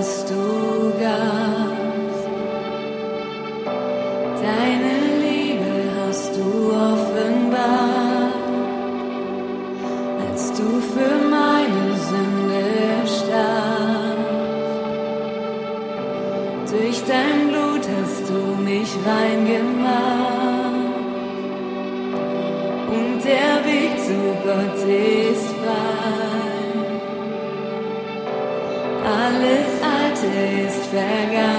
was du gabst. Deine Liebe hast du offenbart, als du für meine Sünde starbst. Durch dein Blut hast du mich rein gemacht und der Weg zu Gott ist frei. Alles Alte ist vergangen.